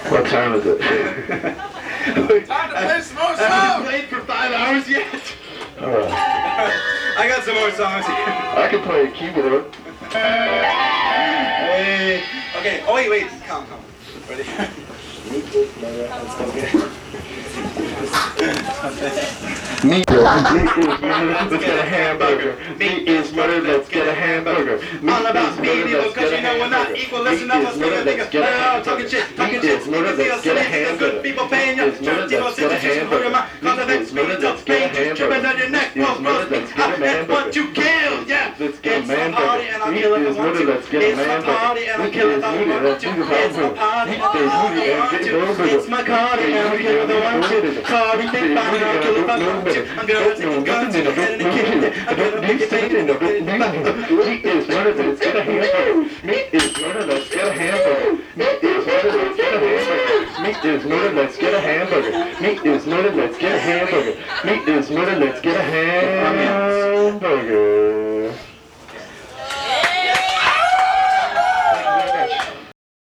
What time is it? Time to play some more I haven't songs! played for 5 hours yet. Alright. I got some more songs here. I can play a keyboard. Hey. Okay. Oh wait. Calm. Ready? Meat is murder, let's get a hamburger. Meat is murder, let's get a hamburger. All about me, because you know we're not equal. Listen up, let's get a hamburger. Talking shit. Let's get a hamburger. People paying your church, you know, sit you for your mind. Cause of that speed up, pain, tripping on your neck. Well, that's what you kill, yeah. Let's get a It's my man party and I'll kill if I want to. Let's get a It's my party and I'll kill if I want to. It's my party and I'll kill if I want to. It's my party and I'll kill if I want to. Party, big body, I'll kill if I want to. I'm gonna take the guns in the head and kill it. I'm gonna make it big and Meat is murder, let's get a hamburger. Meat is murder, let's get a hamburger. Meat is murder, let's get a hamburger. Meat is murder, let's get a hamburger. Meat is murder, let's get a hamburger. Meat is murder, let's get a hamburger.